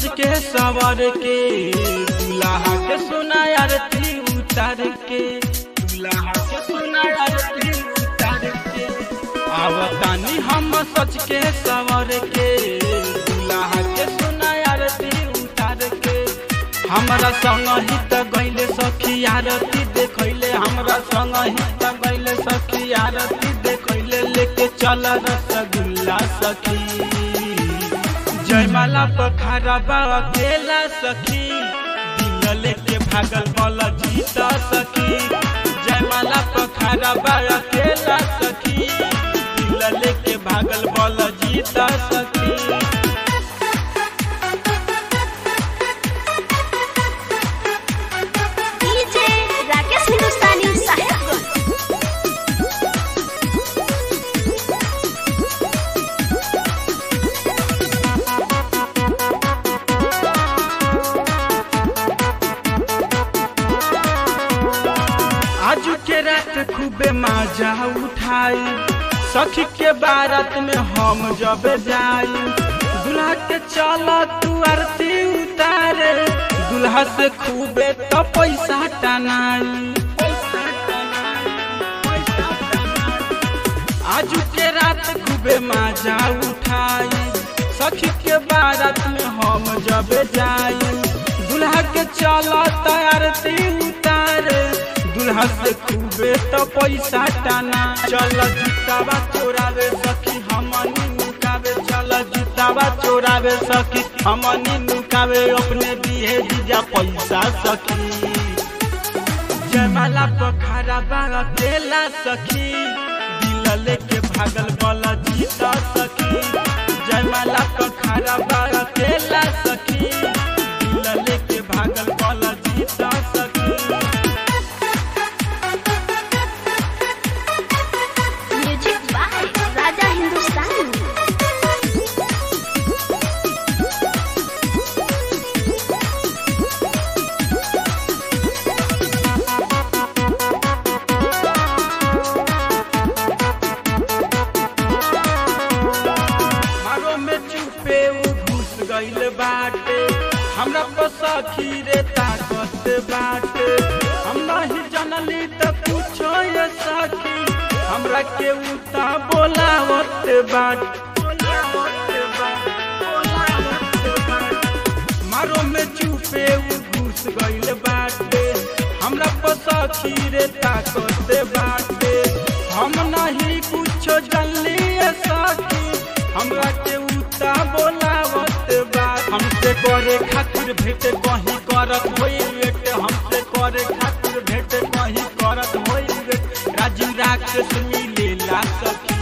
सज के सवर के दुल्हा के सोना आरती उतार के दुल्हा के सोना आरती उतार के आवतानी हम सज के सवर के दुल्हा के सोना आरती उतार के हमरा संग ही त गइले सखी आरती देखैले हमरा संग ही त गइले सखी आरती देखैले लेके चल रसगुल्ला सखी जयमाला पखारा बाबा केला सखी दिल लेके भागल बल जीता सखी जयमाला पखारा बाबा केला सखी दिल लेके भागल बल जीता सखी आज के रात खूबे मजा उठाई सखी के बारात में हम जब जाई दुल्हा के चल तू आरती उतारे दुल्हा से खूबे तो पैसा टनाई आज के रात खूबे मजा उठाई सखी के बारात में हम जब जाई दुल्हा के चल तो आरती उतारे दुल्हा से खूबे तो पैसा टाना चल जूतावा चोरावे सखी हमनी नुकावे चल जूतावा चोरावे सखी हमनी नुकावे अपने दिए दीजा पैसा सखी जयमाला पखारा बाबा केला सखी दिल लेके भागल बल जीता सखी जयमाला पखारा बाबा केला सखी दिल लेके भागल बल जीता सखी गइल बाटे हमरा पर सखी रे ताकत बाटे हम नहीं जानली त पूछो ये सखी हमरा के उता बोलावत बाटे मारो में चुपे घुस गइल बाटे हमरा पर सखी रे ताकत बाटे हम नहीं कुछो जानली ये सखी हमरा के उता बोलावत हमसे करे खातिर भेट कहीं करत होई वेट हमसे करे खातिर भेट कहीं करत होई वेट राजू राकेश मिलेला सखी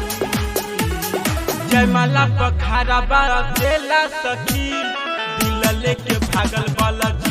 जयमाला पखारा बाबा केला सखी दिल लेके भागल बल